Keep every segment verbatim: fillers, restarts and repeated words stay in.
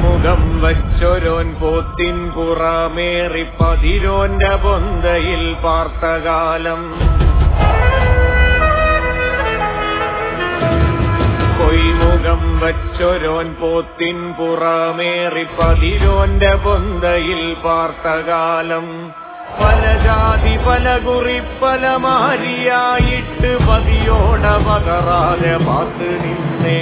പൊയ്മുഖം വച്ചൊരോൻ പോത്തിൻ പുറമേറി പതിരോന്റെ പൊന്തയിൽ പാർത്തകാലം പൊയ്മുഖം വച്ചൊരോൻ പോത്തിൻ പുറമേറി പതിരോന്റെ പൊന്തയിൽ പാർത്തകാലം പല ജാതി പല കുറി പല മാരിയായിട്ട് പതിയോട പകറാതെ പാത്ത് നിന്നേ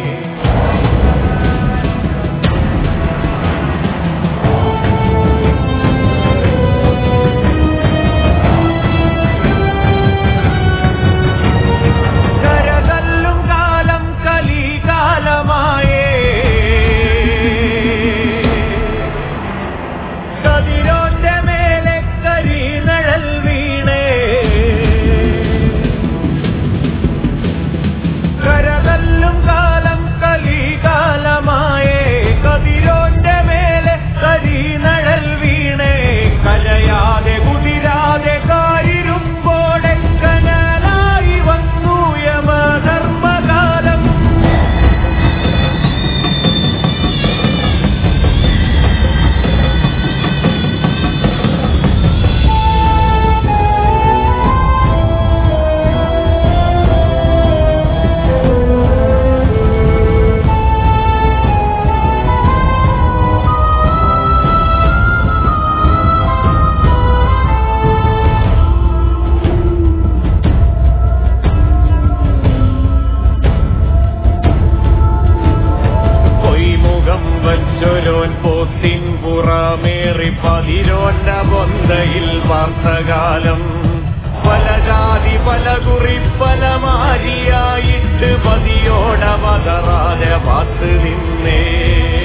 പോത്തിൻ പുറമേറി പതിരോന്റെ പൊന്തയിൽ പാർത്തകാലം പല ജാതി പല കുറി പല മാരിയായിട്ട് പതിയോട പതറാതെ പാത്ത് നിന്നേ